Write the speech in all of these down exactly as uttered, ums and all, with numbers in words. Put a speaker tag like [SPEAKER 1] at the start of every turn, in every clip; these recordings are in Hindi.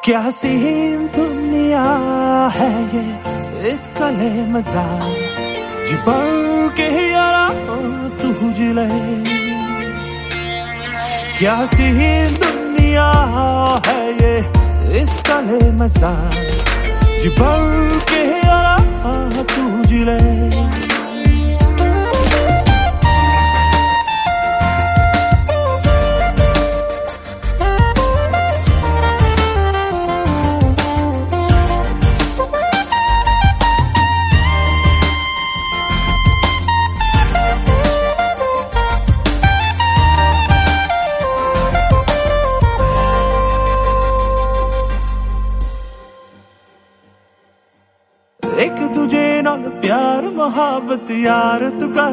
[SPEAKER 1] क्या हसीन दुनिया है ये, इसका ले मजा जी बढ़ के यारा तू जिले। क्या हसीन दुनिया है ये, इसका ले मजा जी बढ़ के यारा तू जिले। एक तुझे नाल प्यार मोहब्बत यार तू कर,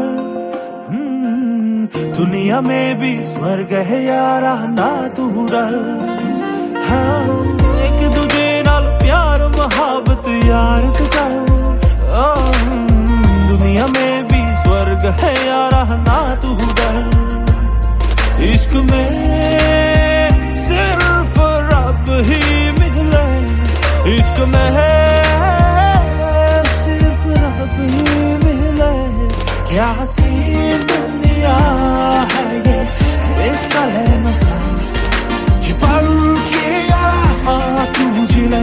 [SPEAKER 1] दुनिया में भी स्वर्ग है यारा ना तू डर। हाँ, एक तुझे नाल प्यार मोहब्बत यार तू कर, दुनिया में भी स्वर्ग है यारा ना तू डर। इश्क में सिर्फ रब ही मिले, इश्क में है क्या हसीन दुनिया है ये, इसका ले मजा जी बढ़ के यारा तू जिले।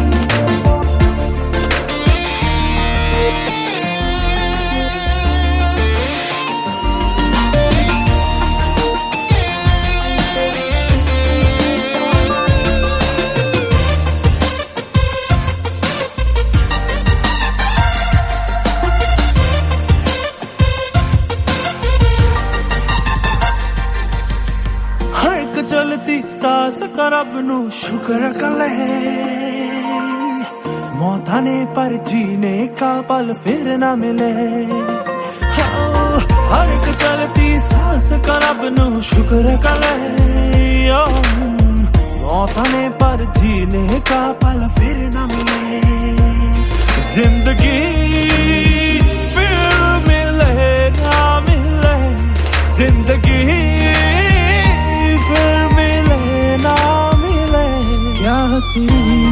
[SPEAKER 1] चलती सास कर रब नू शुक्र कर ले, मौता ने पर जीने का पल फिर ना मिले। हर एक चलती सास कर रब नू शुक्र कर ले, मौता ने पर जीने का पल फिर ना मिले। जिंदगी फिर मिले ना मिले, जिंदगी फिर मिले ना मिले। क्या हसीन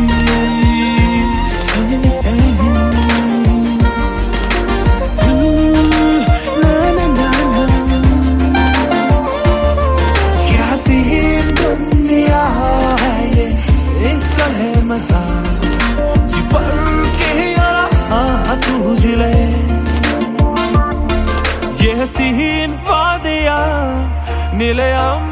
[SPEAKER 1] क्या हसीन दुनिया है ये, इसका है मजा जी बढ़ के यारा तू जिले। ये हसीन वादियां नीले